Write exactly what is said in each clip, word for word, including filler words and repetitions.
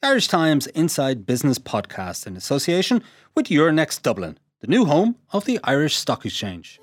Irish Times Inside Business podcast in association with Euronext Dublin, the new home of the Irish Stock Exchange.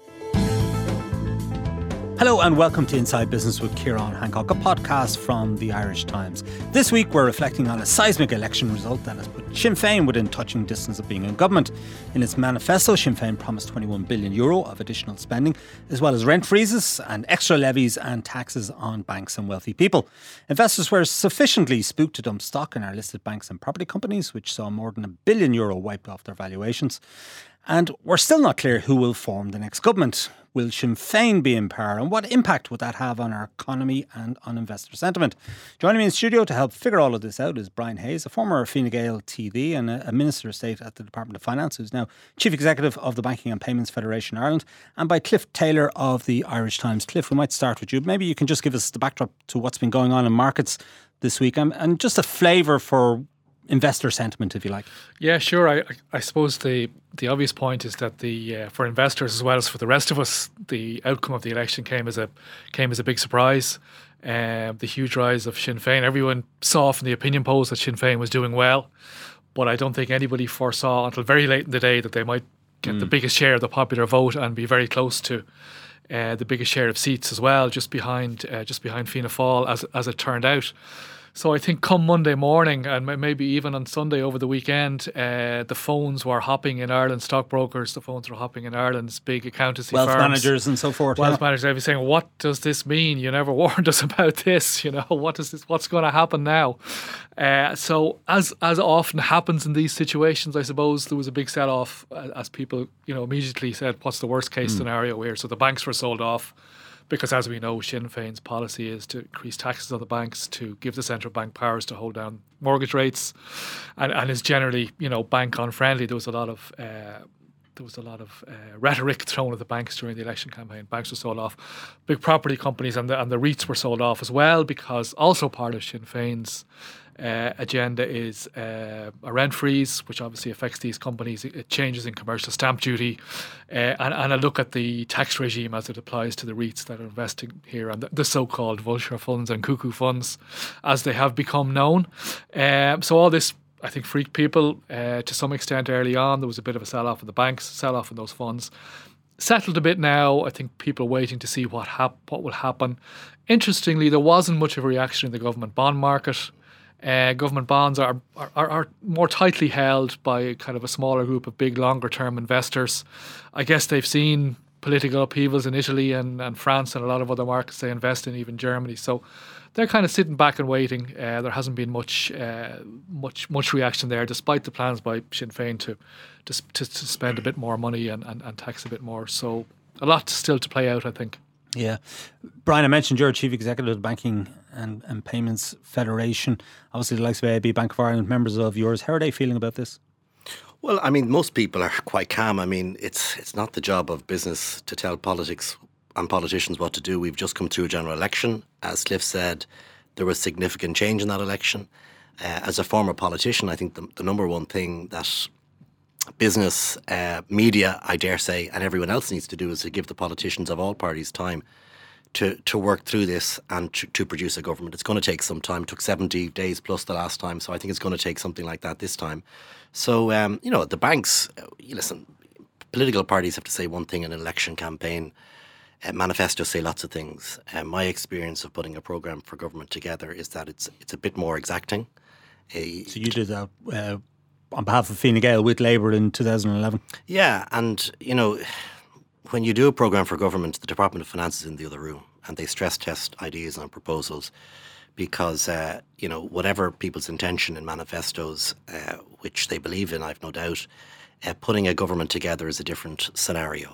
Hello and welcome to Inside Business with Ciarán Hancock, a podcast from the Irish Times. This week we're reflecting on a seismic election result that has put Sinn Féin within touching distance of being in government. In its manifesto, Sinn Féin promised twenty-one billion euro of additional spending, as well as rent freezes and extra levies and taxes on banks and wealthy people. Investors were sufficiently spooked to dump stock in our listed banks and property companies, which saw more than a billion euro wiped off their valuations. And we're still not clear who will form the next government. Will Sinn Féin be in power, and what impact would that have on our economy and on investor sentiment? Joining me in studio to help figure all of this out is Brian Hayes, a former Fine Gael T D and a Minister of State at the Department of Finance, who's now Chief Executive of the Banking and Payments Federation Ireland, and by Cliff Taylor of the Irish Times. Cliff, we might start with you. Maybe you can just give us the backdrop to what's been going on in markets this week and, and just a flavour for investor sentiment, if you like. Yeah, sure. I, I suppose the the obvious point is that the uh, for investors as well as for the rest of us, the outcome of the election came as a came as a big surprise. Um, the huge rise of Sinn Féin. Everyone saw from the opinion polls that Sinn Féin was doing well, but I don't think anybody foresaw until very late in the day that they might get mm. the biggest share of the popular vote and be very close to uh, the biggest share of seats as well, just behind uh, just behind Fianna Fáil, as as it turned out. So I think come Monday morning and maybe even on Sunday over the weekend, uh, the phones were hopping in Ireland, stockbrokers, the phones were hopping in Ireland's big accountancy Wealth firms. managers and so forth. Wealth yeah. managers, they'd be saying, what does this mean? You never warned us about this. You know, what is this? What's going to happen now? Uh, so as as often happens in these situations, I suppose there was a big sell-off as people, you know, immediately said, what's the worst case mm. scenario here? So the banks were sold off. Because as we know, Sinn Féin's policy is to increase taxes on the banks, to give the central bank powers to hold down mortgage rates, and, and is generally, you know, bank unfriendly. There was a lot of uh, there was a lot of uh, rhetoric thrown at the banks during the election campaign. Banks were sold off, big property companies and the and the REITs were sold off as well, because also part of Sinn Féin's Uh, agenda is uh, a rent freeze, which obviously affects these companies. It, it changes in commercial stamp duty, uh, and, and a look at the tax regime as it applies to the REITs that are investing here, and the, the so-called vulture funds and cuckoo funds, as they have become known. Um, so all this, I think, freaked people uh, to some extent early on. There was a bit of a sell-off of the banks, sell-off in those funds. Settled a bit now. I think people are waiting to see what hap- what will happen. Interestingly, there wasn't much of a reaction in the government bond market. Uh, government bonds are, are are more tightly held by kind of a smaller group of big, longer-term investors. I guess they've seen political upheavals in Italy and, and France and a lot of other markets they invest in, even Germany. So they're kind of sitting back and waiting. Uh, there hasn't been much uh, much much reaction there, despite the plans by Sinn Féin to to, to, to spend a bit more money and, and, and tax a bit more. So a lot still to play out, I think. Yeah. Brian, I mentioned you're Chief Executive of the Banking and, and Payments Federation. Obviously, the likes of A I B, Bank of Ireland, members of yours. How are they feeling about this? Well, I mean, most people are quite calm. I mean, it's it's not the job of business to tell politics and politicians what to do. We've just come through a general election. As Cliff said, there was significant change in that election. Uh, as a former politician, I think the, the number one thing that business, uh, media, I dare say, and everyone else needs to do is to give the politicians of all parties time to to work through this and to, to produce a government. It's going to take some time. It took seventy days plus the last time, so I think it's going to take something like that this time. So, um, you know, the banks, uh, listen, political parties have to say one thing in an election campaign. Uh, manifestos say lots of things. Uh, my experience of putting a programme for government together is that it's it's a bit more exacting. Uh, so you did that uh, on behalf of Fine Gael with Labour in two thousand eleven? Yeah, and, you know, when you do a programme for government, the Department of Finance is in the other room and they stress test ideas and proposals because, uh, you know, whatever people's intention in manifestos, uh, which they believe in, I've no doubt, uh, putting a government together is a different scenario.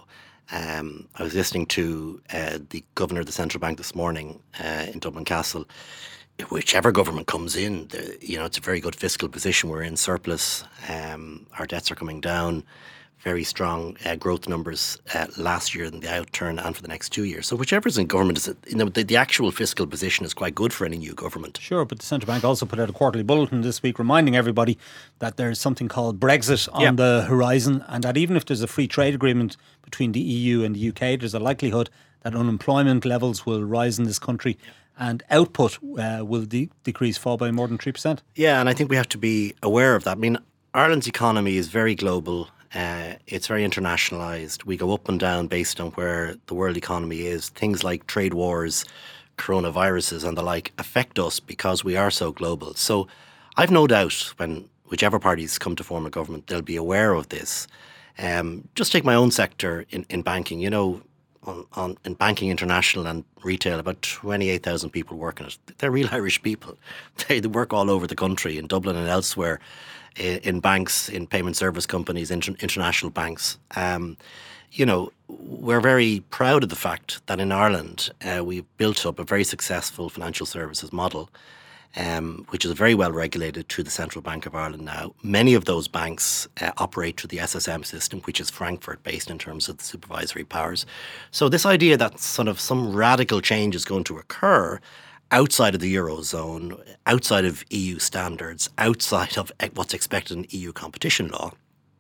Um, I was listening to uh, the Governor of the Central Bank this morning uh, in Dublin Castle. Whichever government comes in, the, you know, it's a very good fiscal position. We're in surplus. Um, our debts are coming down. Very strong uh, growth numbers uh, last year in the outturn and for the next two years. So whichever is in government, is you know, the, the actual fiscal position is quite good for any new government. Sure, but the Central Bank also put out a quarterly bulletin this week reminding everybody that there's something called Brexit on yep. the horizon, and that even if there's a free trade agreement between the E U and the U K, there's a likelihood that unemployment levels will rise in this country and output uh, will de- decrease, fall by more than three percent. Yeah, and I think we have to be aware of that. I mean, Ireland's economy is very global. Uh, it's very internationalised. We go up and down based on where the world economy is. Things like trade wars, coronaviruses and the like affect us because we are so global. So I've no doubt when whichever parties come to form a government, they'll be aware of this. Um, just take my own sector in, in banking. You know, on, on in banking international and retail, about twenty-eight thousand people work in it. They're real Irish people. They, they work all over the country, in Dublin and elsewhere, in, in banks, in payment service companies, inter, international banks. Um, you know, we're very proud of the fact that in Ireland uh, we've built up a very successful financial services model, um, which is very well regulated through the Central Bank of Ireland now. Many of those banks uh, operate through the S S M system, which is Frankfurt-based in terms of the supervisory powers. So this idea that sort of some radical change is going to occur outside of the Eurozone, outside of E U standards, outside of what's expected in E U competition law,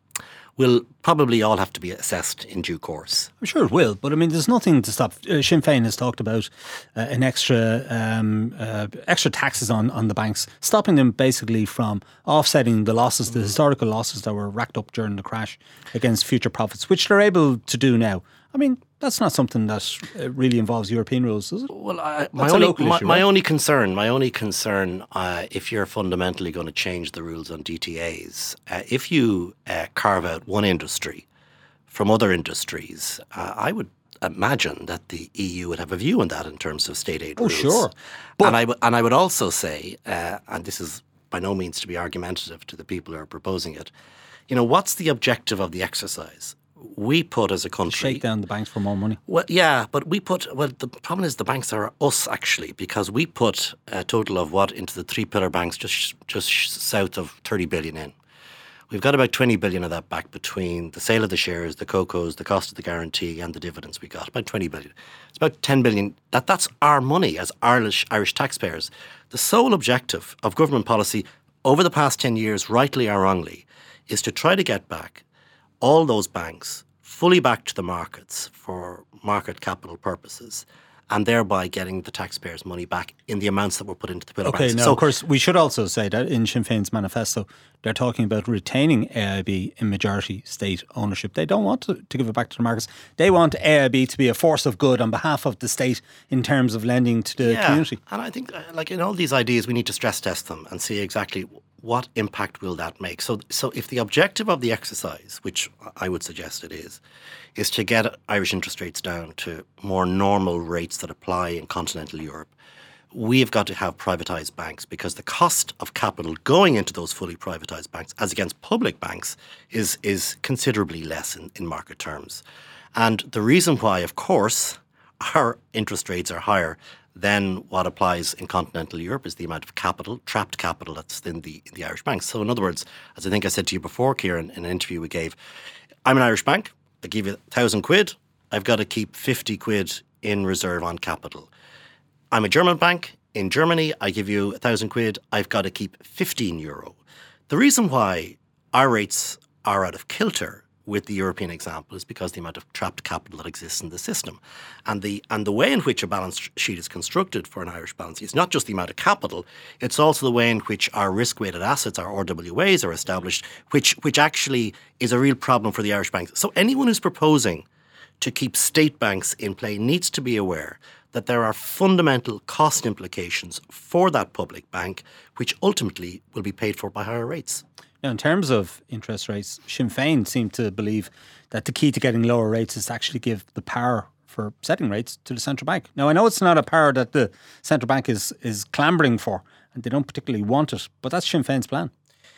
will probably all have to be assessed in due course. I'm sure it will, but I mean, there's nothing to stop. Uh, Sinn Féin has talked about uh, an extra um, uh, extra taxes on, on the banks, stopping them basically from offsetting the losses, the historical losses that were racked up during the crash against future profits, which they're able to do now. I mean, that's not something that uh, really involves European rules, is it? Well, I, my, That's a only, local my, issue, my right? only concern, my only concern, uh, if you're fundamentally going to change the rules on D T As, uh, if you uh, carve out one industry from other industries, uh, I would imagine that the E U would have a view on that in terms of state aid Oh, rules. sure. And I, w- and I would also say, uh, and this is by no means to be argumentative to the people who are proposing it, you know, what's the objective of the exercise? We put as a country... Shake down the banks for more money. Well, yeah, but we put... Well, the problem is the banks are us, actually, because we put a total of what into the three-pillar banks just just south of thirty billion in. We've got about twenty billion of that back between the sale of the shares, the CoCos, the cost of the guarantee and the dividends we got, about twenty billion. It's about ten billion. That, that's our money as Irish, Irish taxpayers. The sole objective of government policy over the past ten years, rightly or wrongly, is to try to get back all those banks fully back to the markets for market capital purposes, and thereby getting the taxpayers' money back in the amounts that were put into the pillar Okay, banks. now, So, of course, we should also say that in Sinn Féin's manifesto, they're talking about retaining A I B in majority state ownership. They don't want to, to give it back to the markets. They want A I B to be a force of good on behalf of the state in terms of lending to the yeah, community. and I think, uh, like in all these ideas, we need to stress test them and see exactly what impact will that make. So, so if the objective of the exercise, which I would suggest it is, is to get Irish interest rates down to more normal rates that apply in continental Europe, we've got to have privatised banks, because the cost of capital going into those fully privatised banks as against public banks is is considerably less in, in market terms. And the reason why, of course, our interest rates are higher than what applies in continental Europe is the amount of capital, trapped capital that's in the in the Irish banks. So in other words, as I think I said to you before, Kieran, in an interview we gave, I'm an Irish bank, I give you a thousand quid, I've got to keep fifty quid in reserve on capital. I'm a German bank, in Germany I give you a thousand quid, I've got to keep fifteen euro. The reason why our rates are out of kilter with the European example is because the amount of trapped capital that exists in the system. And the and the way in which a balance sheet is constructed for an Irish balance sheet, it's not just the amount of capital, it's also the way in which our risk-weighted assets, our R W As, are established, which which actually is a real problem for the Irish banks. So anyone who's proposing to keep state banks in play needs to be aware that there are fundamental cost implications for that public bank, which ultimately will be paid for by higher rates. Now, in terms of interest rates, Sinn Féin seem to believe that the key to getting lower rates is to actually give the power for setting rates to the central bank. Now, I know it's not a power that the central bank is is clambering for, and they don't particularly want it, but that's Sinn Féin's plan.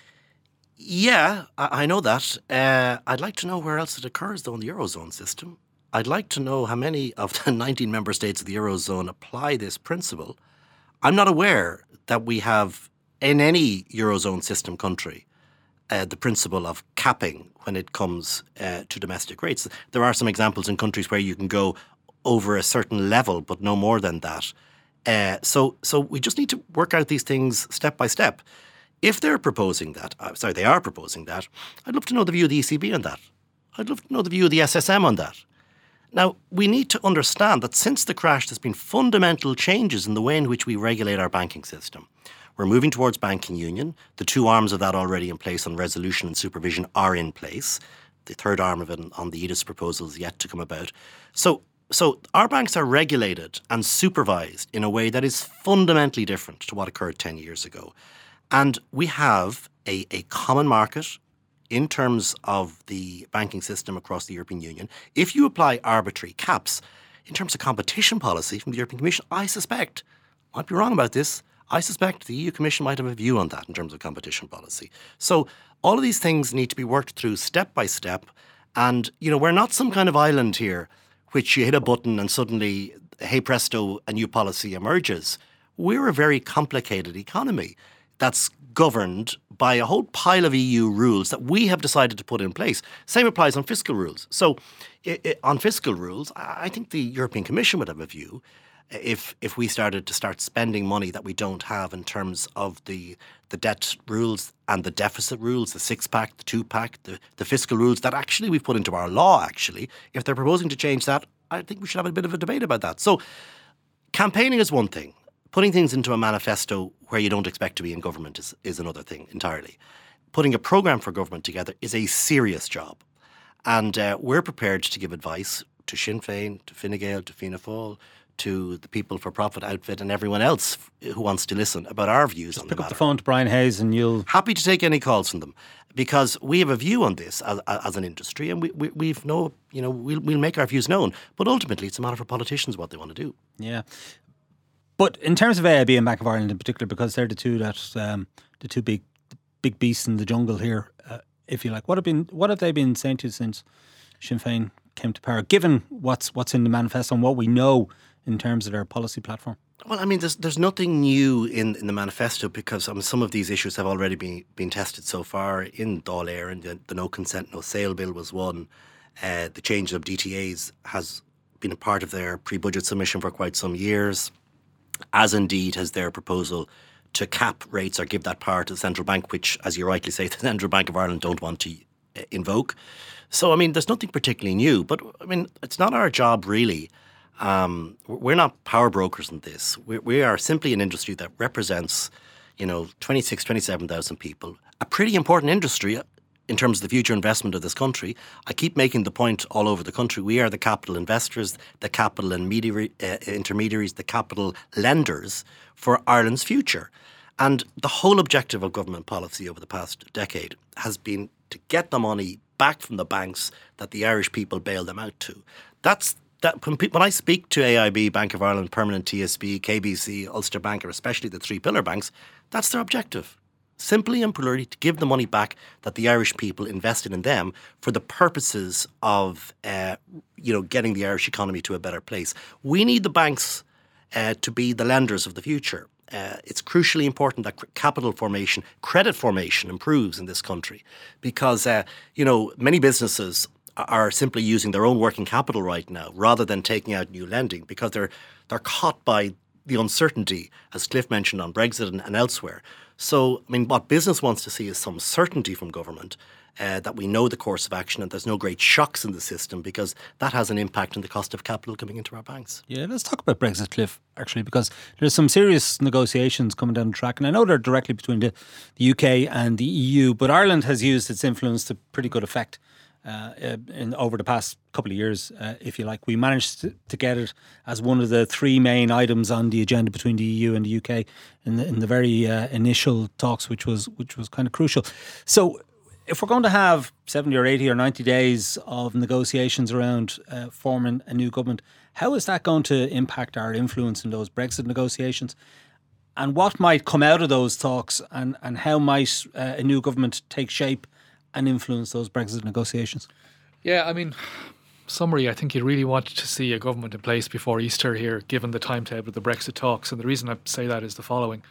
Yeah, I, I know that. Uh, I'd like to know where else it occurs, though, in the Eurozone system. I'd like to know how many of the nineteen member states of the Eurozone apply this principle. I'm not aware that we have, in any Eurozone system country, Uh, the principle of capping when it comes uh, to domestic rates. There are some examples in countries where you can go over a certain level, but no more than that. Uh, so, so we just need to work out these things step by step. If they're proposing that, uh, sorry, they are proposing that, I'd love to know the view of the E C B on that. I'd love to know the view of the S S M on that. Now, we need to understand that since the crash, there's been fundamental changes in the way in which we regulate our banking system. We're moving towards banking union. The two arms of that already in place on resolution and supervision are in place. The third arm of it on the E D I S proposal is yet to come about. So, so our banks are regulated and supervised in a way that is fundamentally different to what occurred ten years ago. And we have a, a common market in terms of the banking system across the European Union. If you apply arbitrary caps in terms of competition policy from the European Commission, I suspect, might be wrong about this, I suspect the E U Commission might have a view on that in terms of competition policy. So all of these things need to be worked through step by step. And, you know, we're not some kind of island here which you hit a button and suddenly, hey presto, a new policy emerges. We're a very complicated economy that's governed by a whole pile of E U rules that we have decided to put in place. Same applies on fiscal rules. So it, it, on fiscal rules, I think the European Commission would have a view if if we started to start spending money that we don't have in terms of the the debt rules and the deficit rules, the six-pack, the two-pack, the, the fiscal rules that actually we've put into our law, actually. If they're proposing to change that, I think we should have a bit of a debate about that. So campaigning is one thing. Putting things into a manifesto where you don't expect to be in government is, is another thing entirely. Putting a programme for government together is a serious job. And uh, we're prepared to give advice to Sinn Féin, to Fine Gael, to Fianna Fáil, to the People for Profit outfit and everyone else who wants to listen about our views Just on the pick matter. up the phone to Brian Hayes and you'll... Happy to take any calls from them because we have a view on this as, as an industry and we, we, we've no, you know, we'll, we'll make our views known. But ultimately, it's a matter for politicians what they want to do. Yeah. But in terms of A I B and Bank of Ireland in particular, because they're the two that um, the two big big beasts in the jungle here, uh, if you like, what have been what have they been saying to you since Sinn Féin came to power? Given what's what's in the manifesto and what we know in terms of their policy platform. Well, I mean, there's there's nothing new in, in the manifesto because I mean, some of these issues have already been been tested so far in Dáil Éireann, and the, the no consent, no sale bill was one. Uh, the change of D T As has been a part of their pre-budget submission for quite some years, as indeed has their proposal to cap rates or give that power to the central bank, which, as you rightly say, the Central Bank of Ireland don't want to uh, invoke. So, I mean, there's nothing particularly new, but I mean, it's not our job really. Um, we're not power brokers in this. We, we are simply an industry that represents, you know, twenty-six, twenty-seven thousand people, a pretty important industry in terms of the future investment of this country. I keep making the point all over the country. We are the capital investors, the capital intermediary, uh, intermediaries, the capital lenders for Ireland's future. And the whole objective of government policy over the past decade has been to get the money back from the banks that the Irish people bailed them out to. That's that. When, when I speak to A I B, Bank of Ireland, Permanent T S B, K B C, Ulster Bank, or especially the three pillar banks, that's their objective. Simply and purely to give the money back that the Irish people invested in them for the purposes of, uh, you know, getting the Irish economy to a better place. We need the banks uh, to be the lenders of the future. Uh, it's crucially important that capital formation, credit formation improves in this country because, uh, you know, many businesses are simply using their own working capital right now rather than taking out new lending because they're they're caught by the uncertainty, as Cliff mentioned, on Brexit and, and elsewhere. So, I mean, what business wants to see is some certainty from government uh, that we know the course of action and there's no great shocks in the system because that has an impact on the cost of capital coming into our banks. Yeah, let's talk about Brexit, Cliff, actually, because there's some serious negotiations coming down the track. And I know they're directly between the, the U K and the E U, but Ireland has used its influence to pretty good effect. Uh, in over the past couple of years, uh, if you like. We managed to, to get it as one of the three main items on the agenda between the E U and the U K in the, in the very uh, initial talks, which was which was kind of crucial. So if we're going to have seventy or eighty or ninety days of negotiations around uh, forming a new government, how is that going to impact our influence in those Brexit negotiations? And what might come out of those talks, and, and how might uh, a new government take shape and influence those Brexit negotiations? Yeah, I mean, summary, I think you really wanted to see a government in place before Easter here, given the timetable of the Brexit talks. And the reason I say that is the following.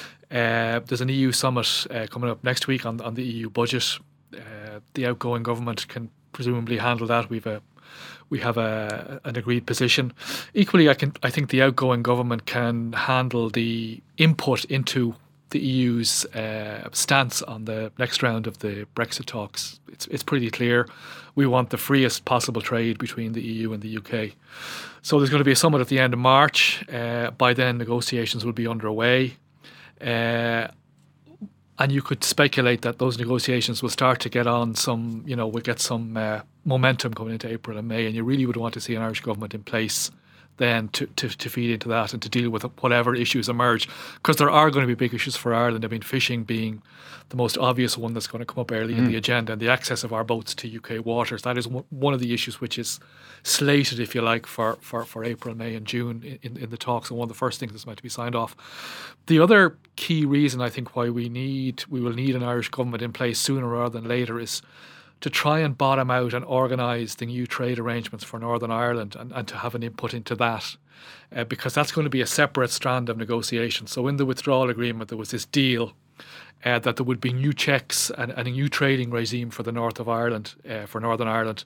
Uh, there's an E U summit uh, coming up next week on, on the E U budget. Uh, the outgoing government can presumably handle that. We've a we have a an agreed position. Equally, I can I think the outgoing government can handle the input into the E U's uh, stance on the next round of the Brexit talks. It's it's pretty clear. We want the freest possible trade between the E U and the U K. So there's going to be a summit at the end of March. Uh, by then, negotiations will be underway. Uh, and you could speculate that those negotiations will start to get on some, you know, will get some uh, momentum coming into April and May. And you really would want to see an Irish government in place then to, to, to feed into that and to deal with whatever issues emerge. Because there are going to be big issues for Ireland. I mean, fishing being the most obvious one that's going to come up early mm. in the agenda, and the access of our boats to U K waters. That is one of the issues which is slated, if you like, for, for, for April, May and June in, in the talks, and one of the first things that's meant to be signed off. The other key reason I think why we need we will need an Irish government in place sooner rather than later is to try and bottom out and organise the new trade arrangements for Northern Ireland and, and to have an input into that, uh, because that's going to be a separate strand of negotiation. So in the withdrawal agreement, there was this deal uh, that there would be new checks and, and a new trading regime for the north of Ireland, uh, for Northern Ireland,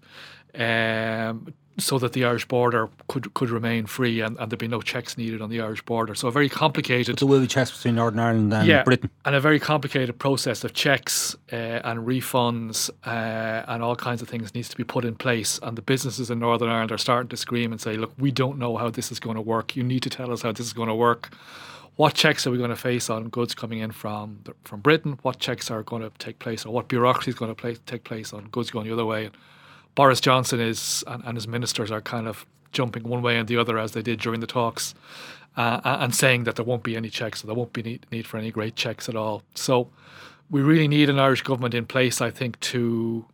um, so that the Irish border could could remain free and, and there'd be no checks needed on the Irish border. So a very complicated... But there will be checks between Northern Ireland and yeah, Britain. And a very complicated process of checks uh, and refunds uh, and all kinds of things needs to be put in place. And the businesses in Northern Ireland are starting to scream and say, look, we don't know how this is going to work. You need to tell us how this is going to work. What checks are we going to face on goods coming in from from Britain? What checks are going to take place, or what bureaucracy is going to play, take place on goods going the other way? And Boris Johnson is and, and his ministers are kind of jumping one way and the other, as they did during the talks, uh, and saying that there won't be any checks, or there won't be need, need for any great checks at all. So we really need an Irish government in place, I think, to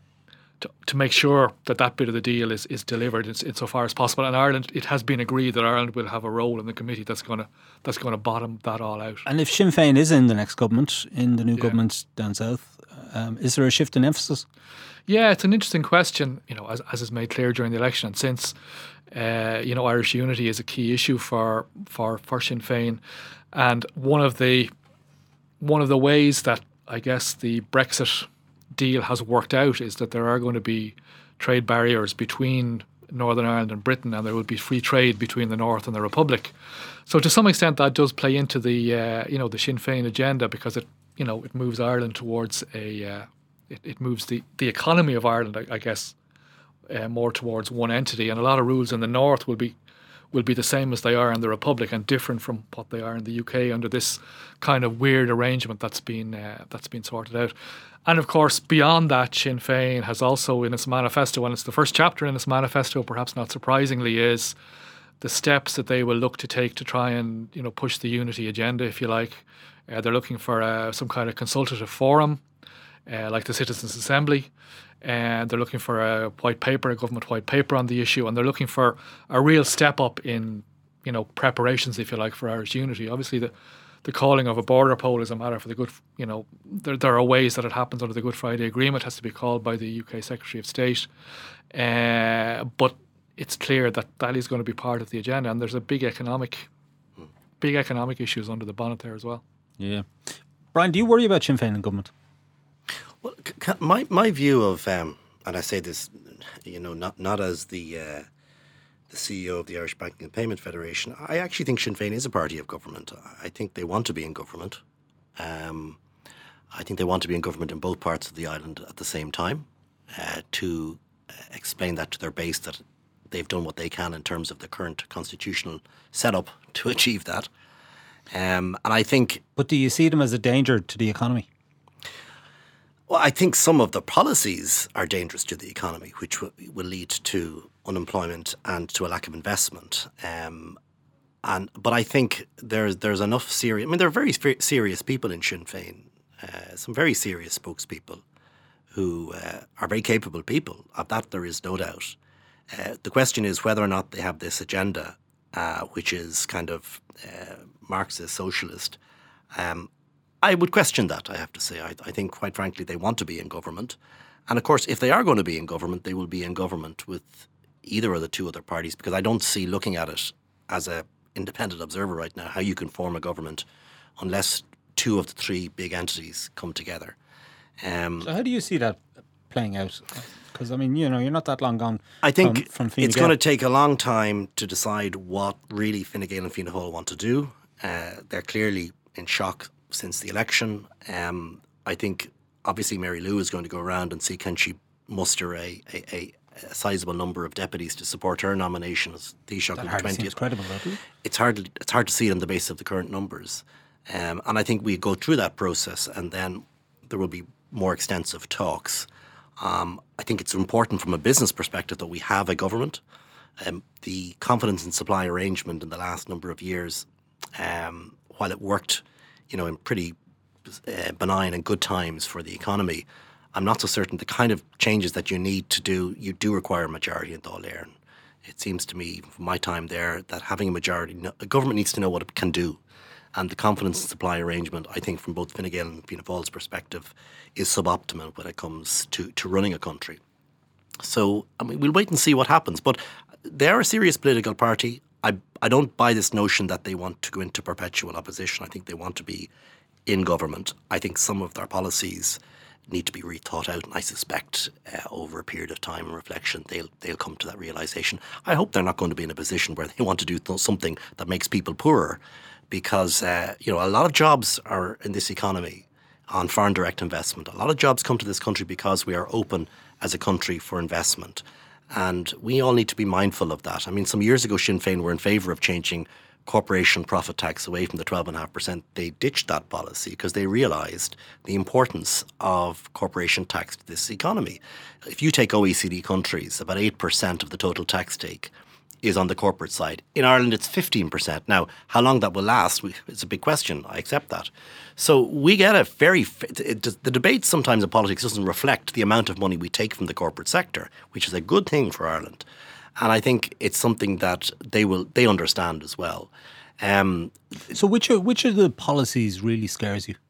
to, to make sure that that bit of the deal is, is delivered in, insofar as possible. And Ireland, it has been agreed that Ireland will have a role in the committee that's going to that's going to bottom that all out. And if Sinn Féin is in the next government, in the new yeah. government down south, um, is there a shift in emphasis? Yeah, it's an interesting question, you know, as, as is made clear during the election. And since, uh, you know, Irish unity is a key issue for, for, for Sinn Féin. And one of the one of the ways that I guess the Brexit deal has worked out is that there are going to be trade barriers between Northern Ireland and Britain, and there will be free trade between the North and the Republic. So to some extent that does play into the, uh, you know, the Sinn Féin agenda, because it, you know, it moves Ireland towards a... Uh, It, it moves the, the economy of Ireland, I, I guess, uh, more towards one entity, and a lot of rules in the north will be will be the same as they are in the Republic and different from what they are in the U K under this kind of weird arrangement that's been uh, that's been sorted out. And of course, beyond that, Sinn Féin has also in its manifesto, and it's the first chapter in its manifesto, perhaps not surprisingly, is the steps that they will look to take to try and, you know, push the unity agenda, if you like. Uh, they're looking for uh, some kind of consultative forum, Uh, like the Citizens' Assembly, and they're looking for a white paper, a government white paper on the issue, and they're looking for a real step up in, you know, preparations, if you like, for Irish unity. Obviously, the the calling of a border poll is a matter for the good, you know, there, there are ways that it happens under the Good Friday Agreement. It has to be called by the U K Secretary of State, uh, but it's clear that that is going to be part of the agenda, and there's a big economic, big economic issues under the bonnet there as well. Yeah. Brian, do you worry about Sinn Féin in government? Well, my my view of, um, and I say this, you know, not not as the uh, the C E O of the Irish Banking and Payment Federation. I actually think Sinn Féin is a party of government. I think they want to be in government. Um, I think they want to be in government in both parts of the island at the same time. Uh, to uh, explain that to their base, that they've done what they can in terms of the current constitutional setup to achieve that. Um, and I think. But do you see them as a danger to the economy? Well, I think some of the policies are dangerous to the economy, which w- will lead to unemployment and to a lack of investment. Um, and but I think there's there's enough serious. I mean, there are very f- serious people in Sinn Féin, uh, some very serious spokespeople who uh, are very capable people. Of that, there is no doubt. Uh, the question is whether or not they have this agenda, uh, which is kind of uh, Marxist, socialist. Um, I would question that, I have to say. I, I think, quite frankly, they want to be in government. And, of course, if they are going to be in government, they will be in government with either of the two other parties, because I don't see, looking at it as an independent observer right now, how you can form a government unless two of the three big entities come together. Um, so how do you see that playing out? Because, I mean, you know, you're not that long gone. I think from, from Fine it's Gael. going to take a long time to decide what really Fine Gael and Fianna Fáil want to do. Uh, they're clearly in shock since the election. Um, I think obviously Mary Lou is going to go around and see can she muster a, a, a, a sizable number of deputies to support her nomination as Taoiseach on the twentieth. Credible, though, doesn't it? It's hard. It's hard to see it on the basis of the current numbers, um, and I think we go through that process, and then there will be more extensive talks. Um, I think it's important from a business perspective that we have a government. Um, the confidence and supply arrangement in the last number of years, um, while it worked, you know, in pretty uh, benign and good times for the economy, I'm not so certain the kind of changes that you need to do, you do require a majority in Dáil Éireann. It seems to me, from my time there, that having a majority, the government needs to know what it can do. And the confidence and supply arrangement, I think, from both Fine Gael and Fianna Fáil's perspective, is suboptimal when it comes to, to running a country. So, I mean, we'll wait and see what happens. But they're a serious political party. I, I don't buy this notion that they want to go into perpetual opposition. I think they want to be in government. I think some of their policies need to be rethought out, and I suspect uh, over a period of time and reflection they'll they'll come to that realisation. I hope they're not going to be in a position where they want to do th- something that makes people poorer, because uh, you know, a lot of jobs are in this economy on foreign direct investment. A lot of jobs come to this country because we are open as a country for investment, and we all need to be mindful of that. I mean, some years ago Sinn Féin were in favour of changing corporation profit tax away from the twelve point five percent. They ditched that policy because they realised the importance of corporation tax to this economy. If you take O E C D countries, about eight percent of the total tax take is on the corporate side. In Ireland, it's fifteen percent. Now, how long that will last, it's a big question. I accept that. So we get a very... It, the debate sometimes in politics doesn't reflect the amount of money we take from the corporate sector, which is a good thing for Ireland. And I think it's something that they will they understand as well. Um, so which of, which of the policies really scares you?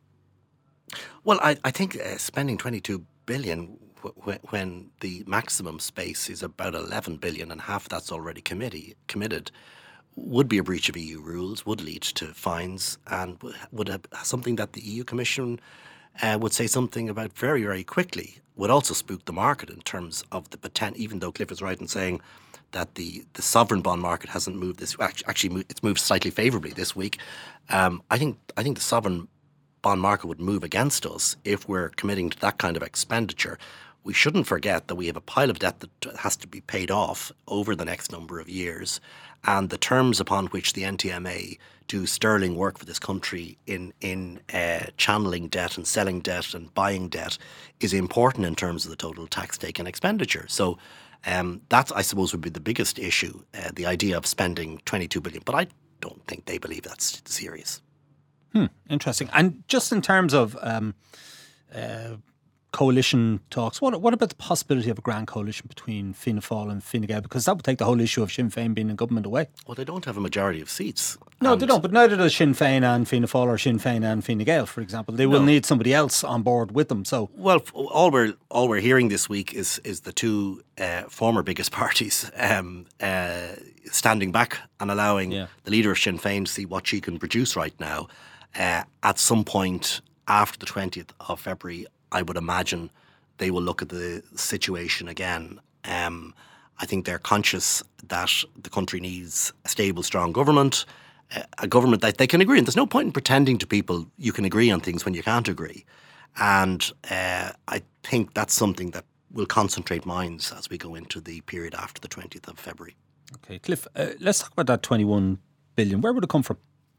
Well, I, I think uh, spending twenty-two billion w- when the maximum space is about eleven billion and half that's already committee, committed would be a breach of E U rules, would lead to fines, and would have something that the E U Commission uh, would say something about very, very quickly. Would also spook the market in terms of the potential, even though Cliff is right in saying that the, the sovereign bond market hasn't moved this, actually it's moved slightly favourably this week. Um, I think I think the sovereign bond market would move against us if we're committing to that kind of expenditure. We shouldn't forget that we have a pile of debt that has to be paid off over the next number of years, and the terms upon which the N T M A do sterling work for this country in in uh, channeling debt and selling debt and buying debt is important in terms of the total tax take and expenditure. So um, that, I suppose, would be the biggest issue, uh, the idea of spending twenty-two billion. But I don't think they believe that's serious. Hmm, interesting. And just in terms of um, uh, coalition talks, what what about the possibility of a grand coalition between Fianna Fáil and Fine Gael? Because that would take the whole issue of Sinn Féin being in government away. Well, they don't have a majority of seats. No, they don't, but neither does Sinn Féin and Fianna Fáil or Sinn Féin and Fine Gael, for example. They will no. need somebody else on board with them. So, well, all we're all we're hearing this week is is the two uh, former biggest parties um, uh, standing back and allowing yeah. the leader of Sinn Féin to see what she can produce right now. Uh, at some point after the twentieth of February, I would imagine they will look at the situation again. Um, I think they're conscious that the country needs a stable, strong government, a government that they can agree on. There's no point in pretending to people you can agree on things when you can't agree. And uh, I think that's something that will concentrate minds as we go into the period after the twentieth of February. Okay, Cliff, uh, let's talk about that twenty-one billion. Where would it come from?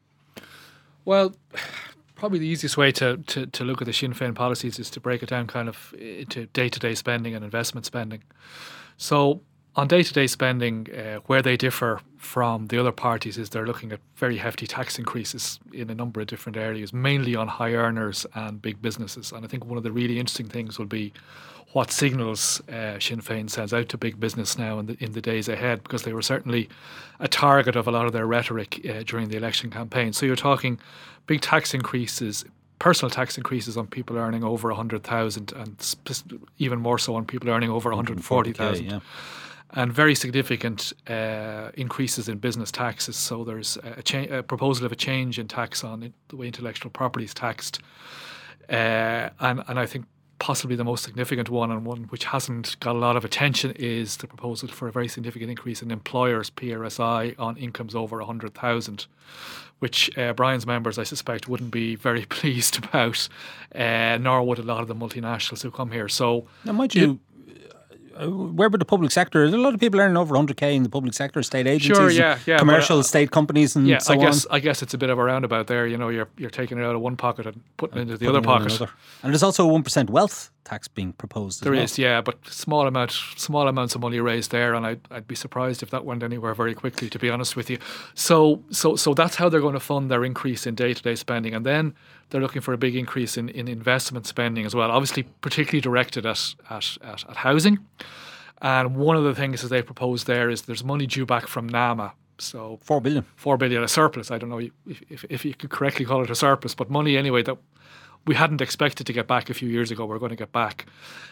Well, probably the easiest way to, to, to look at the Sinn Féin policies is to break it down kind of into day-to-day spending and investment spending. So on day-to-day spending, uh, where they differ from the other parties is they're looking at very hefty tax increases in a number of different areas, mainly on high earners and big businesses. And I think one of the really interesting things will be what signals uh, Sinn Féin sends out to big business now in the, in the days ahead, because they were certainly a target of a lot of their rhetoric uh, during the election campaign. So you're talking big tax increases, personal tax increases on people earning over one hundred thousand, and sp- even more so on people earning over one hundred forty thousand. Yeah. And very significant uh, increases in business taxes. So there's a, cha- a proposal of a change in tax on it, the way intellectual property is taxed. Uh, and, and I think possibly the most significant one, and one which hasn't got a lot of attention, is the proposal for a very significant increase in employers' P R S I on incomes over one hundred thousand, which uh, Brian's members, I suspect, wouldn't be very pleased about, uh, nor would a lot of the multinationals who come here. So, now, mind you, uh, where would the public sector? There's a lot of people earning over one hundred K in the public sector, state agencies, sure, yeah, yeah, commercial but, uh, state companies, and yeah, so I guess on. I guess it's a bit of a roundabout there. You know, you're you're taking it out of one pocket and putting it into the Putting other it in pocket. another. And there's also a one percent wealth tax being proposed. There as well. is, yeah, but small amount, small amounts of money raised there, and I'd, I'd be surprised if that went anywhere very quickly, to be honest with you. So, so, so that's how they're going to fund their increase in day-to-day spending, and then they're looking for a big increase in, in investment spending as well. Obviously, particularly directed at at, at at housing. And one of the things that they proposed there is there's money due back from NAMA. So Four billion. Four billion, a surplus. I don't know if, if, if you could correctly call it a surplus, but money anyway that we hadn't expected to get back a few years ago. We're going to get back.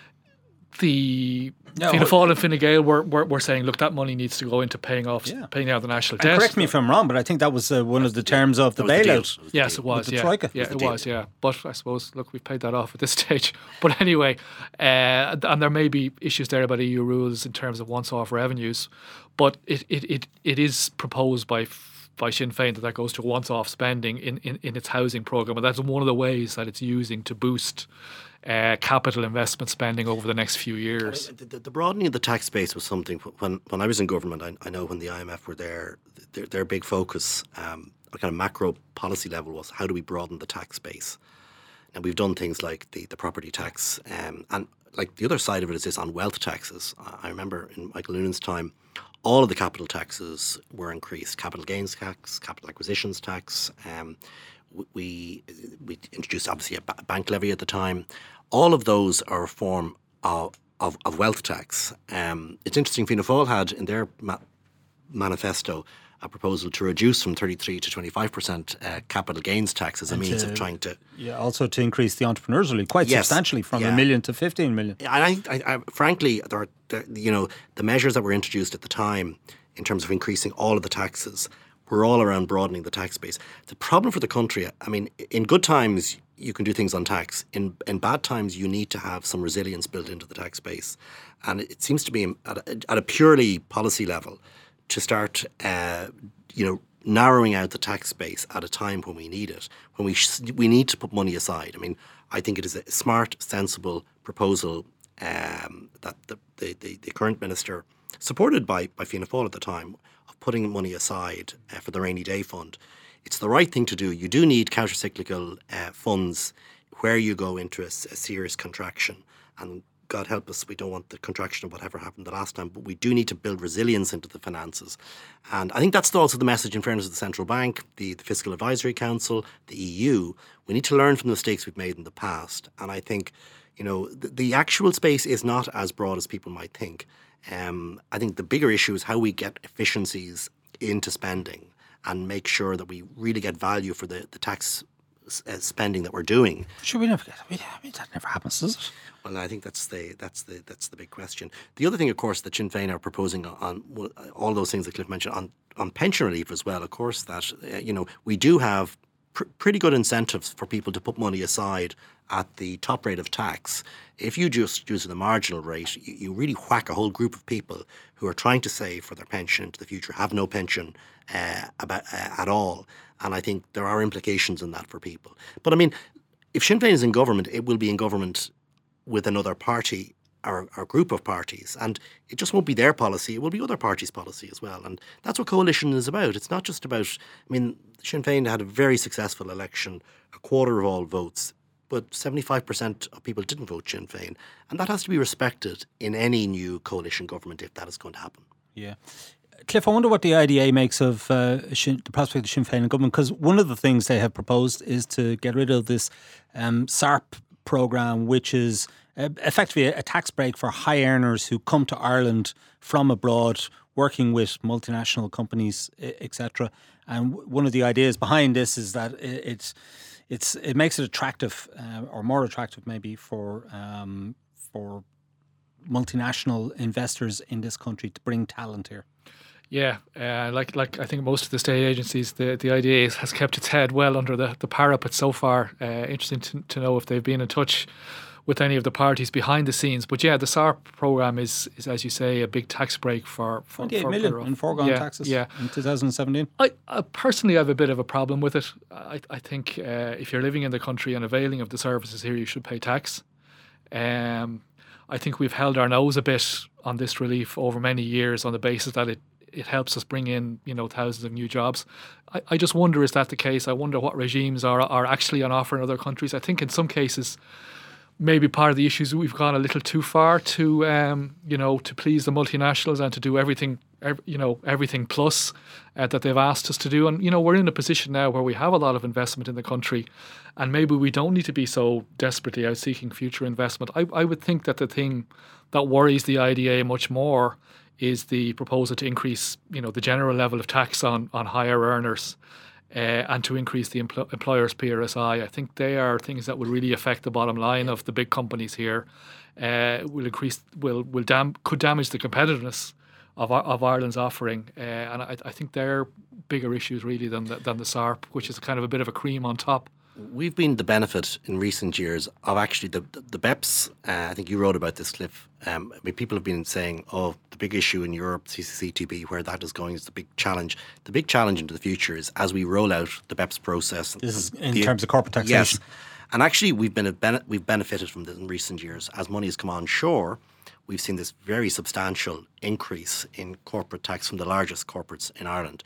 The No, Fianna Fáil and Fine Gael were, were, were saying, look, that money needs to go into paying off, Yeah. paying out the national And debt. correct me if I'm wrong, but I think that was uh, one of the terms of the That was the deal. bailout. It was the Yes, deal. it was. the Yeah, Troika. yeah, It was it the was. Yeah, but I suppose, look, we've paid that off at this stage. But anyway, uh, and there may be issues there about E U rules in terms of once-off revenues, but it it, it, it is proposed by by Sinn Féin that that goes to once-off spending in, in, in its housing programme, and that's one of the ways that it's using to boost uh, capital investment spending over the next few years. The, the, the broadening of the tax base was something, when when I was in government, I, I know when the I M F were there, their, their big focus, um, kind of macro policy level, was how do we broaden the tax base? And we've done things like the, the property tax, um, and like the other side of it is this on wealth taxes. I remember in Michael Noonan's time, all of the capital taxes were increased. Capital gains tax, capital acquisitions tax. Um, we we introduced obviously a bank levy at the time. All of those are a form of of, of wealth tax. Um, it's interesting. Fianna Fáil had in their ma- manifesto a proposal to reduce from thirty-three to twenty-five percent uh, capital gains tax as a And means to- of trying to. Yeah, also to increase the entrepreneurs relief quite Yes, substantially from a yeah. million to fifteen million. And I, I, I frankly, there are, there, you know, the measures that were introduced at the time in terms of increasing all of the taxes were all around broadening the tax base. The problem for the country, I mean, in good times you can do things on tax. In in bad times you need to have some resilience built into the tax base, and it seems to be at a, at a purely policy level to start, uh, you know, narrowing out the tax base at a time when we need it, when we sh- we need to put money aside. I mean, I think it is a smart, sensible proposal um, that the, the, the, the current minister, supported by, by Fianna Fáil at the time, of putting money aside uh, for the rainy day fund. It's the right thing to do. You do need counter-cyclical uh, funds where you go into a, a serious contraction, and God help us, we don't want the contraction of whatever happened the last time, but we do need to build resilience into the finances. And I think that's also the message, in fairness, of the Central Bank, the, the Fiscal Advisory Council, the E U. We need to learn from the mistakes we've made in the past. And I think, you know, the, the actual space is not as broad as people might think. Um, I think the bigger issue is how we get efficiencies into spending and make sure that we really get value for the, the tax uh, spending that we're doing. Sure, we never get. I mean, that never happens, does it? Well, I think that's the that's the that's the big question. The other thing, of course, that Sinn Féin are proposing on, on all those things that Cliff mentioned on, on pension relief as well. Of course, that uh, you know we do have pr- pretty good incentives for people to put money aside at the top rate of tax. If you just use the marginal rate, you, you really whack a whole group of people who are trying to save for their pension into the future, have no pension uh, about, uh, at all. And I think there are implications in that for people. But I mean, if Sinn Féin is in government, it will be in government with another party or, or group of parties. And it just won't be their policy, it will be other parties' policy as well. And that's what coalition is about. It's not just about, I mean, Sinn Féin had a very successful election, a quarter of all votes, but seventy-five percent of people didn't vote Sinn Féin. And that has to be respected in any new coalition government if that is going to happen. Yeah. Cliff, I wonder what the I D A makes of uh, Sinn, the prospect of Sinn Féin in government, because one of the things they have proposed is to get rid of this um, S A R P programme, which is uh, effectively a, a tax break for high earners who come to Ireland from abroad, working with multinational companies, et cetera. And w- one of the ideas behind this is that it, it's it's it makes it attractive, uh, or more attractive maybe, for um, for multinational investors in this country to bring talent here. Yeah, uh, like like I think most of the state agencies, the, the I D A has kept its head well under the, the parapet so far. Uh, interesting to, to know if they've been in touch with any of the parties behind the scenes. But yeah, the S A R P programme is, is, as you say, a big tax break for, for twenty-eight for, million for, in foregone yeah, taxes yeah. in two thousand seventeen. I, I personally have a bit of a problem with it. I, I think uh, if you're living in the country and availing of the services here, you should pay tax. Um, I think we've held our nose a bit on this relief over many years on the basis that it, it helps us bring in, you know, thousands of new jobs. I, I just wonder, is that the case? I wonder what regimes are, are actually on offer in other countries. I think in some cases, maybe part of the issue is we've gone a little too far to, um, you know, to please the multinationals and to do everything, ev- you know, everything plus uh, that they've asked us to do. And, you know, we're in a position now where we have a lot of investment in the country, and maybe we don't need to be so desperately out seeking future investment. I, I would think that the thing that worries the I D A much more is the proposal to increase, you know, the general level of tax on, on higher earners. Uh, and to increase the empl- employer's P R S I. I think they are things that will really affect the bottom line of the big companies here. Uh, will increase, will will dam- could damage the competitiveness of of Ireland's offering, uh, and I, I think they're bigger issues really than the, than the S A R P, which is kind of a bit of a cream on top. We've been the benefit in recent years of actually the the, the B E P S. Uh, I think you wrote about this, Cliff. Um, I mean, people have been saying, "Oh, the big issue in Europe, C C C T B, where that is going, is the big challenge." The big challenge into the future is as we roll out the B E P S process. This is in the, terms of corporate taxation. Yes, and actually, we've been a bene- we've benefited from this in recent years as money has come on shore. We've seen this very substantial increase in corporate tax from the largest corporates in Ireland.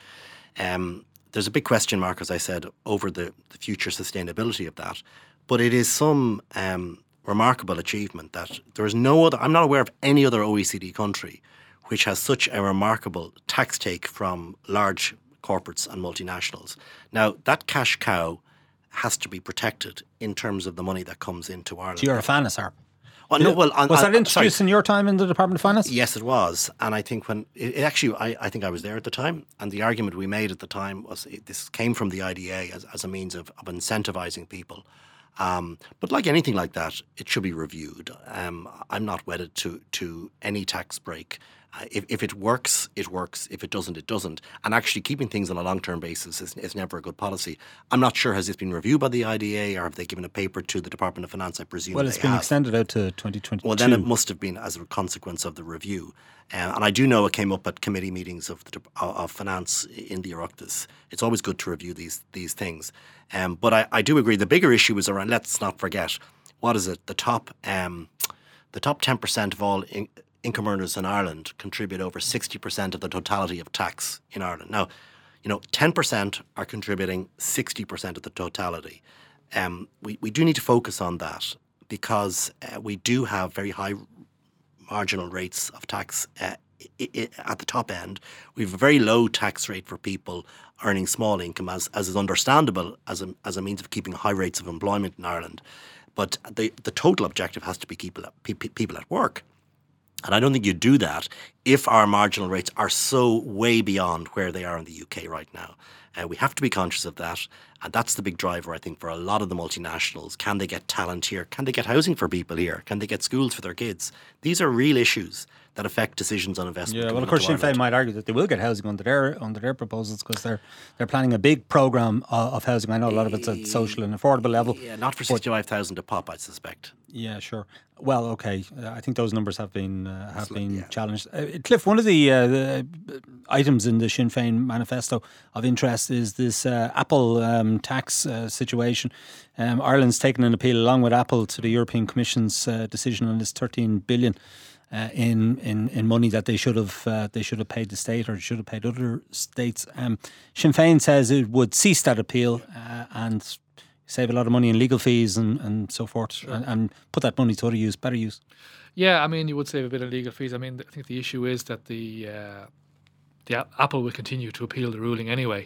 Um, There's a big question mark, as I said, over the, the future sustainability of that. But it is some um, remarkable achievement that there is no other, I'm not aware of any other O E C D country which has such a remarkable tax take from large corporates and multinationals. Now, that cash cow has to be protected in terms of the money that comes into Ireland. So you're a fan of S A R P? Well, no, well, was I, that introduced sorry. in your time in the Department of Finance? Yes, it was. And I think when it, it actually, I, I think I was there at the time. And the argument we made at the time was it, this came from the I D A as, as a means of, of incentivizing people. Um, but like anything like that, it should be reviewed. Um, I'm not wedded to to any tax break. Uh, if, if it works, it works. If it doesn't, it doesn't. And actually keeping things on a long-term basis is, is never a good policy. I'm not sure, has this been reviewed by the I D A or have they given a paper to the Department of Finance? I presume Well, it's they been have. extended out to twenty twenty-two. Well, then it must have been as a consequence of the review. Um, and I do know it came up at committee meetings of the, of finance in the Oireachtas. It's always good to review these these things. Um, but I, I do agree the bigger issue is around, let's not forget, what is it, the top um, the top ten percent of all in, income earners in Ireland contribute over sixty percent of the totality of tax in Ireland. Now, you know, ten percent are contributing sixty percent of the totality. Um, we, we do need to focus on that because uh, we do have very high marginal rates of tax uh, I- I- at the top end. We have a very low tax rate for people earning small income, as, as is understandable as a, as a means of keeping high rates of employment in Ireland. But the, the total objective has to be people at, pe- people at work. And I don't think you do that if our marginal rates are so way beyond where they are in the U K right now. Uh, we have to be conscious of that. And that's the big driver, I think, for a lot of the multinationals. Can they get talent here? Can they get housing for people here? Can they get schools for their kids? These are real issues that affect decisions on investment. Yeah, well, of course, Sinn Féin might argue that they will get housing under their under their proposals because they're they're planning a big programme of, of housing. I know a lot of it's at social and affordable level. Yeah, not for sixty-five thousand a pop, I suspect. Yeah, sure. Well, okay. Uh, I think those numbers have been uh, have been yeah. challenged. Uh, Cliff, one of the, uh, the items in the Sinn Féin manifesto of interest is this uh, Apple um, tax uh, situation. Um, Ireland's taken an appeal along with Apple to the European Commission's uh, decision on this thirteen billion. Uh, in, in in money that they should have uh, they should have paid the state or should have paid other states. Um, Sinn Féin says it would cease that appeal uh, and save a lot of money in legal fees and, and so forth, sure. and, and put that money to other use, better use. Yeah, I mean, you would save a bit of legal fees. I mean, I think the issue is that the uh, the Apple will continue to appeal the ruling anyway,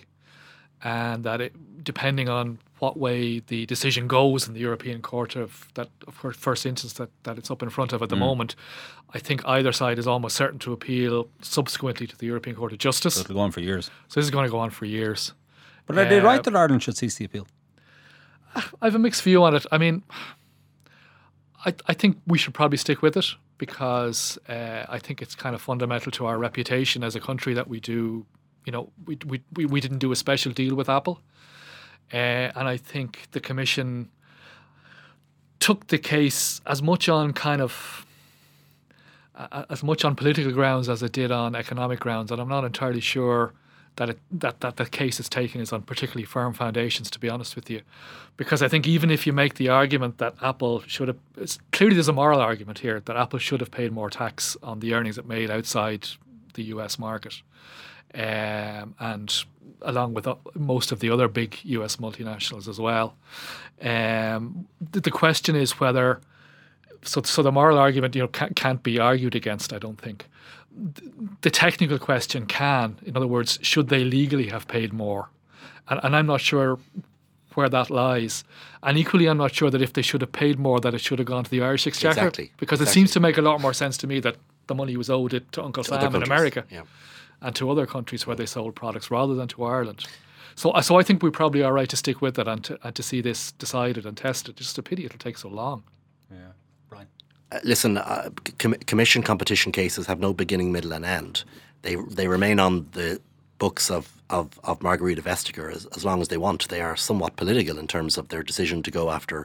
and that it, depending on what way the decision goes in the European Court of that of course, first instance that, that it's up in front of at the mm. moment, I think either side is almost certain to appeal subsequently to the European Court of Justice. So it'll go on for years. So this is going to go on for years. But are uh, they right that Ireland should cease the appeal? I have a mixed view on it. I mean, I I think we should probably stick with it because uh, I think it's kind of fundamental to our reputation as a country that we do, you know, we we we didn't do a special deal with Apple. Uh, and I think the Commission took the case as much on kind of uh, as much on political grounds as it did on economic grounds, and I'm not entirely sure that it, that that the case it's taken is on particularly firm foundations, to be honest with you, because I think even if you make the argument that Apple should have, it's, clearly there's a moral argument here that Apple should have paid more tax on the earnings it made outside the U S market, um, and along with most of the other big U S multinationals as well. Um, the, the question is whether, so so the moral argument, you know, can't, can't be argued against, I don't think. The technical question can, in other words, should they legally have paid more? And, and I'm not sure where that lies. And equally, I'm not sure that if they should have paid more, that it should have gone to the Irish Exchequer. Exactly. Because exactly. it seems to make a lot more sense to me that the money was owed it to Uncle to Sam in America, yeah. and to other countries where they sold products rather than to Ireland. So, so I think we probably are right to stick with it and to, and to see this decided and tested. It's just a pity it'll take so long. Yeah, Brian. Uh, listen, uh, com- commission competition cases have no beginning, middle, and end. They they remain on the books of of, of Margarita Vestager as, as long as they want. They are somewhat political in terms of their decision to go after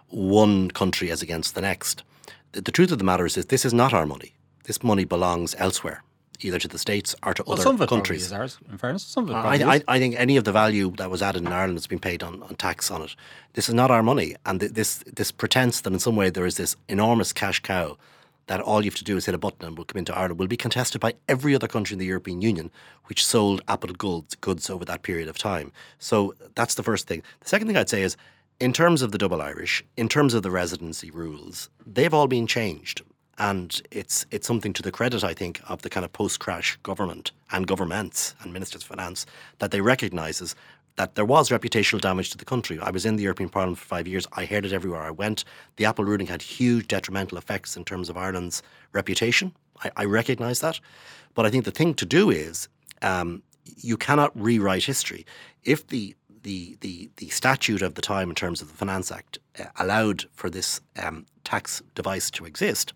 one country as against the next. The, the truth of the matter is, is this is not our money. This money belongs elsewhere, either to the States or to well, other some of it countries. Is ours, in fairness, some of it Uh, probably I, is. I, I think any of the value that was added in Ireland has been paid on, on tax on it. This is not our money, and th- this this pretense that in some way there is this enormous cash cow that all you have to do is hit a button and will come into Ireland will be contested by every other country in the European Union which sold Apple goods, goods over that period of time. So that's the first thing. The second thing I'd say is, in terms of the double Irish, in terms of the residency rules, they've all been changed. And it's it's something to the credit, I think, of the kind of post-crash government and governments and ministers of finance that they recognises that there was reputational damage to the country. I was in the European Parliament for five years. I heard it everywhere I went. The Apple ruling had huge detrimental effects in terms of Ireland's reputation. I, I recognise that. But I think the thing to do is um, you cannot rewrite history. If the the the the statute of the time in terms of the Finance Act uh, allowed for this um, tax device to exist,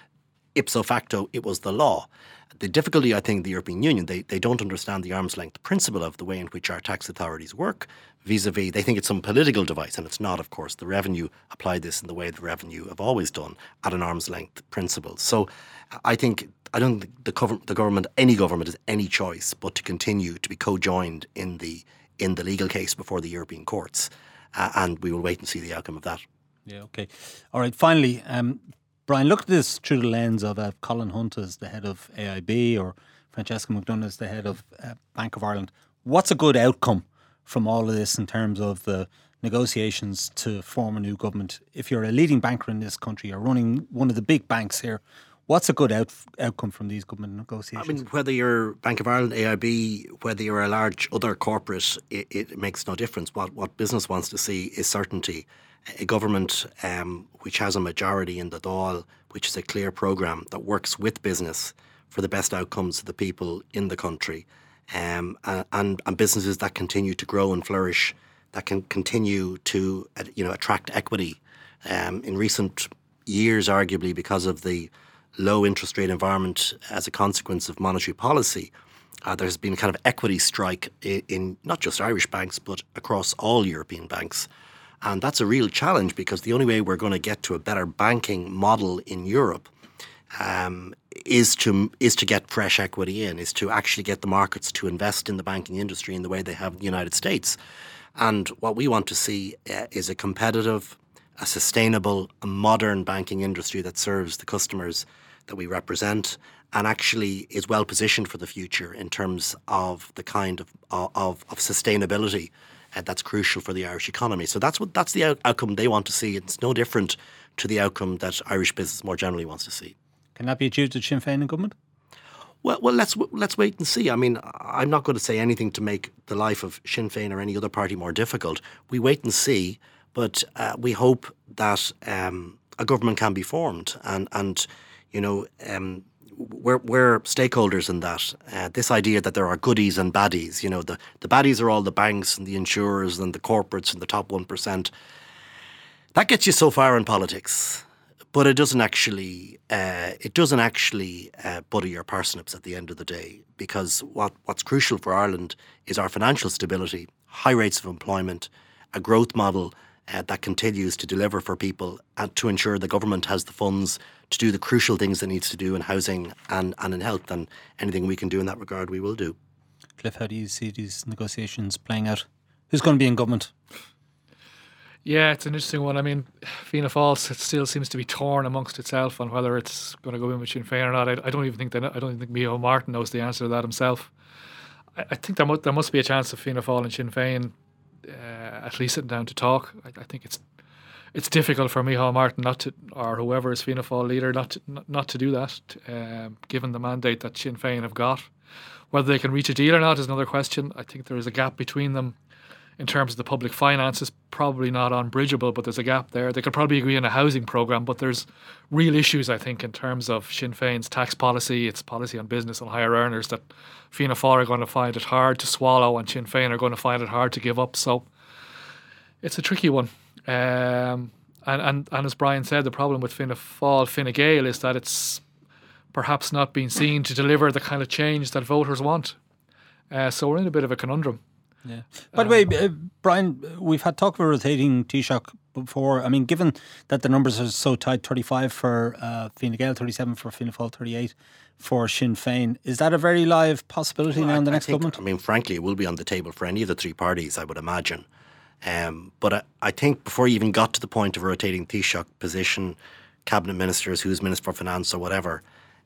ipso facto, it was the law. The difficulty, I think, the European Union, they, they don't understand the arm's length principle of the way in which our tax authorities work vis-a-vis, they think it's some political device, and it's not, of course. The revenue applied this in the way the revenue have always done, at an arm's length principle. So I think, I don't think the, gov- the government, any government, has any choice but to continue to be co-joined in the in the legal case before the European courts, uh, and we will wait and see the outcome of that. Yeah, okay. All right, finally, um, Brian, look at this through the lens of uh, Colin Hunt as the head of A I B or Francesca McDonagh as the head of uh, Bank of Ireland. What's a good outcome from all of this in terms of the negotiations to form a new government? If you're a leading banker in this country, you're running one of the big banks here, what's a good out- outcome from these government negotiations? I mean, whether you're Bank of Ireland, A I B, whether you're a large other corporate, it, it makes no difference. What, what business wants to see is certainty. A government um, which has a majority in the Dáil, which is a clear programme that works with business for the best outcomes of the people in the country, um, and, and businesses that continue to grow and flourish, that can continue to uh, you know attract equity. Um, in recent years, arguably because of the low interest rate environment as a consequence of monetary policy, uh, there's been a kind of equity strike in, in not just Irish banks but across all European banks. And that's a real challenge, because the only way we're going to get to a better banking model in Europe um, is to is to get fresh equity in, is to actually get the markets to invest in the banking industry in the way they have in the United States. And what we want to see uh, is a competitive, a sustainable, a modern banking industry that serves the customers that we represent and actually is well positioned for the future in terms of the kind of of, of sustainability Uh, that's crucial for the Irish economy. So that's what that's the out- outcome they want to see. It's no different to the outcome that Irish business more generally wants to see. Can that be achieved with Sinn Féin in government? Well, well, let's let's wait and see. I mean, I'm not going to say anything to make the life of Sinn Féin or any other party more difficult. We wait and see, but uh, we hope that um, a government can be formed, and and you know. Um, We're, we're stakeholders in that. Uh, this idea that there are goodies and baddies, you know, the, the baddies are all the banks and the insurers and the corporates and the top one percent. That gets you so far in politics, but it doesn't actually uh, it doesn't actually uh, butter your parsnips at the end of the day, because what, what's crucial for Ireland is our financial stability, high rates of employment, a growth model uh, that continues to deliver for people and to ensure the government has the funds to do the crucial things it needs to do in housing and, and in health. And anything we can do in that regard, we will do. Cliff, how do you see these negotiations playing out? Who's going to be in government? Yeah, it's an interesting one. I mean, Fianna Fáil still seems to be torn amongst itself on whether it's going to go in with Sinn Féin or not. I, I don't even think they know, I don't even think Micheál Martin knows the answer to that himself. I, I think there must there must be a chance of Fianna Fáil and Sinn Féin uh, at least sitting down to talk. I, I think it's it's difficult for Micheál Martin not to, or whoever is Fianna Fáil leader, not to, not, not to do that, um, given the mandate that Sinn Féin have got. Whether they can reach a deal or not is another question. I think there is a gap between them. In terms of the public finances, probably not unbridgeable, but there's a gap there. They could probably agree on a housing programme, but there's real issues, I think, in terms of Sinn Féin's tax policy, its policy on business and higher earners, that Fianna Fáil are going to find it hard to swallow and Sinn Féin are going to find it hard to give up. So it's a tricky one. Um, and, and, and as Brian said, the problem with Fianna Fáil, Fine Gael, is that it's perhaps not being seen to deliver the kind of change that voters want. Uh, so we're in a bit of a conundrum. Yeah. By the way, uh, Brian, we've had talk about rotating Taoiseach before. I mean, given that the numbers are so tight, thirty-five for uh, Fine Gael, thirty-seven for Fianna Fáil, thirty-eight for Sinn Féin, is that a very live possibility well, now in the I, next I think, government? I mean, frankly, it will be on the table for any of the three parties, I would imagine. Um, but I, I think before you even got to the point of rotating Taoiseach position, cabinet ministers, who's Minister for Finance or whatever,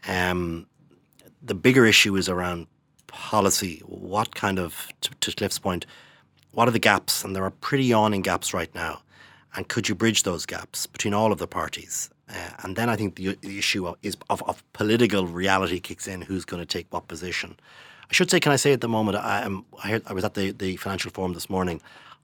um, the bigger issue is around policy. What kind of, to, to Cliff's point, what are the gaps? And there are pretty yawning gaps right now. And could you bridge those gaps between all of the parties? Uh, and then I think the, the issue of, is of, of political reality kicks in. Who's going to take what position? I should say, can I say at the moment, I, um, I, heard, I was at the, the Financial Forum this morning.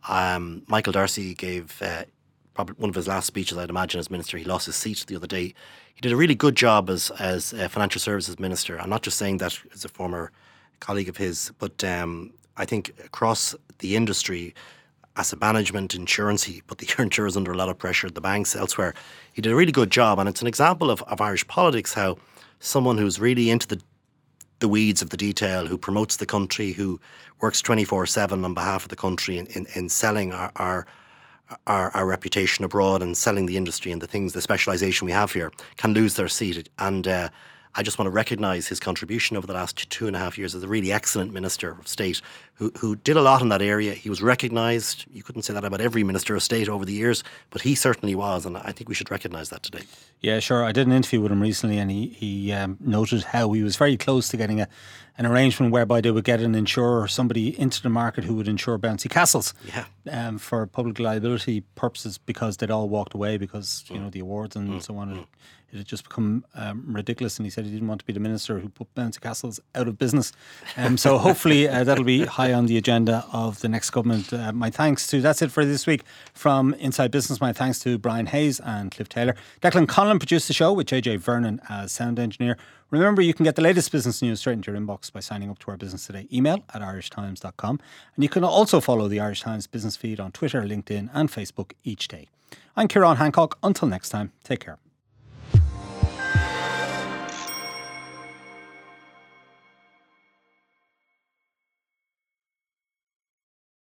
Um, Michael Darcy gave uh, probably one of his last speeches, I'd imagine, as Minister. He lost his seat the other day. He did a really good job as, as a Financial Services Minister. I'm not just saying that as a former colleague of his, but um, I think across the industry, asset management, insurance, he put the insurers under a lot of pressure, the banks, elsewhere. He did a really good job, and it's an example of, of Irish politics, how someone who's really into the the weeds of the detail, who promotes the country, who works twenty-four seven on behalf of the country in, in, in selling our, our Our, our reputation abroad and selling the industry and the things, the specialisation we have here, can lose their seat. And uh, I just want to recognise his contribution over the last two and a half years as a really excellent Minister of State who, who did a lot in that area. He was recognised. You couldn't say that about every Minister of State over the years, but he certainly was, and I think we should recognise that today. Yeah, sure. I did an interview with him recently, and he, he um, noted how he was very close to getting a an arrangement whereby they would get an insurer, somebody into the market who would insure bouncy castles, yeah, um, for public liability purposes, because they'd all walked away because you mm. know the awards and mm. so on. Mm. It had just become um, ridiculous, and he said he didn't want to be the minister who put bouncy castles out of business. Um, so hopefully uh, that'll be high on the agenda of the next government. Uh, my thanks to, that's it for this week from Inside Business. My thanks to Brian Hayes and Cliff Taylor. Declan Conlon produced the show with J J Vernon as sound engineer. Remember, you can get the latest business news straight into your inbox by signing up to our Business Today email at irish times dot com. And you can also follow the Irish Times business feed on Twitter, LinkedIn and Facebook each day. I'm Ciarán Hancock. Until next time, take care.